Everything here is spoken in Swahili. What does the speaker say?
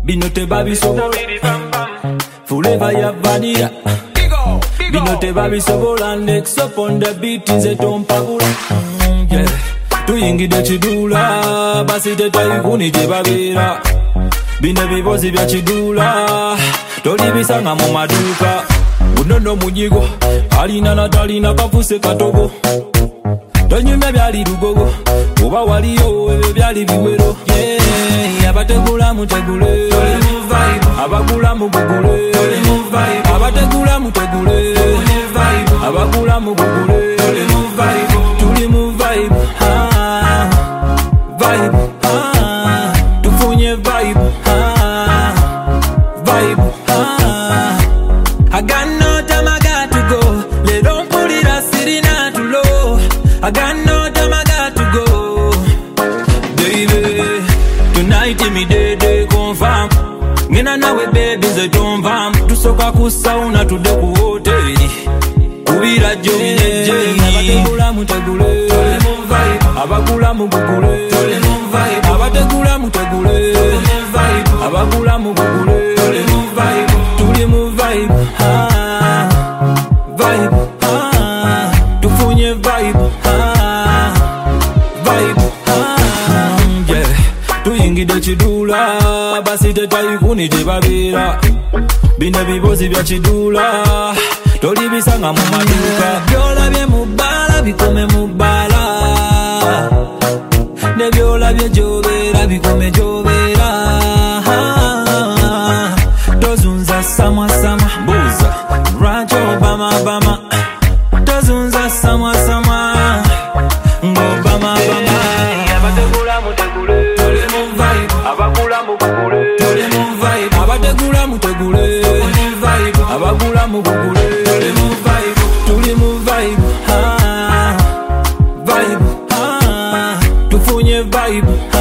Bino teba bisobola Forever ya vanilla Bino teba bisobola Next up on the beat nze tompabula yeah. Tuyingide chidula Basi tetayikuni jebabira Bino bibozi bya chidula Tolibisanga mu maduka Unono munyigo Alina natalina kafuse katogo Tonyume byali lugogo Oba waliyo ebe byali biwero yeah. Abategula mutegule Abagula mugugule Abategula mutegule Abagula mugugule Tuli mu vibe Vibe Tufunye vibe Vibe I got no time, I got to go. They don't put it as city not too low. I got no time, I got to go. Baby, tonight me day confirm. Mina nawe baby ze tomvam. Tusoka kusauna tude ku hotel. Kubira jomineje. Abategula mutegule. Abagula mugugule. Abategula mutegule. Abagula mugugule. Tuli mu vibe, vibe, tufunye vibe, vibe, yeah. Tuyingide chidula, basi tetayikuni jebabira. Bine bibozi bya chidula, tolibisanga mu maduka. Byola bye mubala, bikome mubala. Ne byola bye jobera, bikome jobera. Sama Buza Rancho Bama Tazunza sama Ngo Bama Abategula mutegule Tuli mu vibe Abagula mugugule Tuli mu vibe Abategula mutegule Tuli vibe Abagula mugugule Tuli mu vibe Tuli mu vibe Vibe Tufunye vibe